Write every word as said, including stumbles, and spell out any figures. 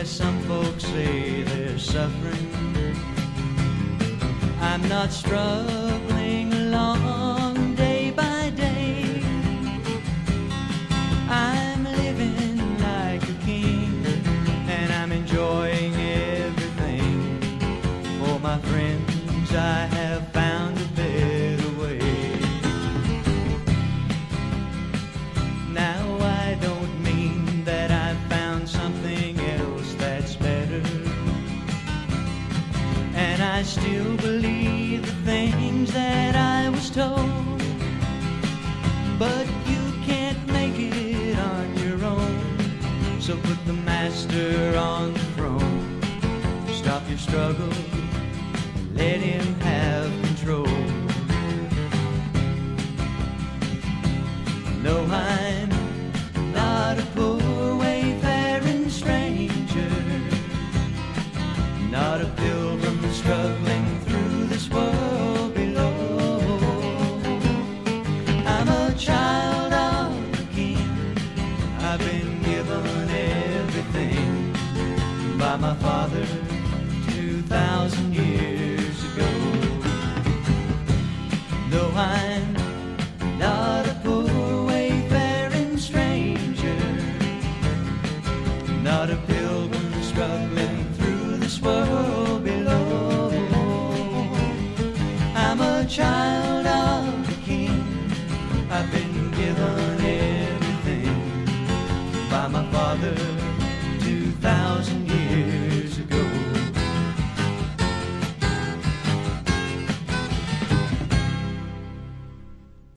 some folks say they're suffering. I'm not struggling along day by day. I'm living like a king, and I'm enjoying everything. For my friends, I have found a better way. Now I don't mean that I've found something else that's better, and I still believe the things that I was told. But you can't make it on your own, so put the master on the throne. Stop your struggle, let him have control. No, I'm not a poor wayfaring stranger, not a pilgrim struggling through this world below. I'm a child of the King. I've been given everything by my Father two thousand years ago. No, I'm not a poor wayfaring stranger, not a pilgrim struggling through this world below. I'm a child of the King. I've been given everything by my Father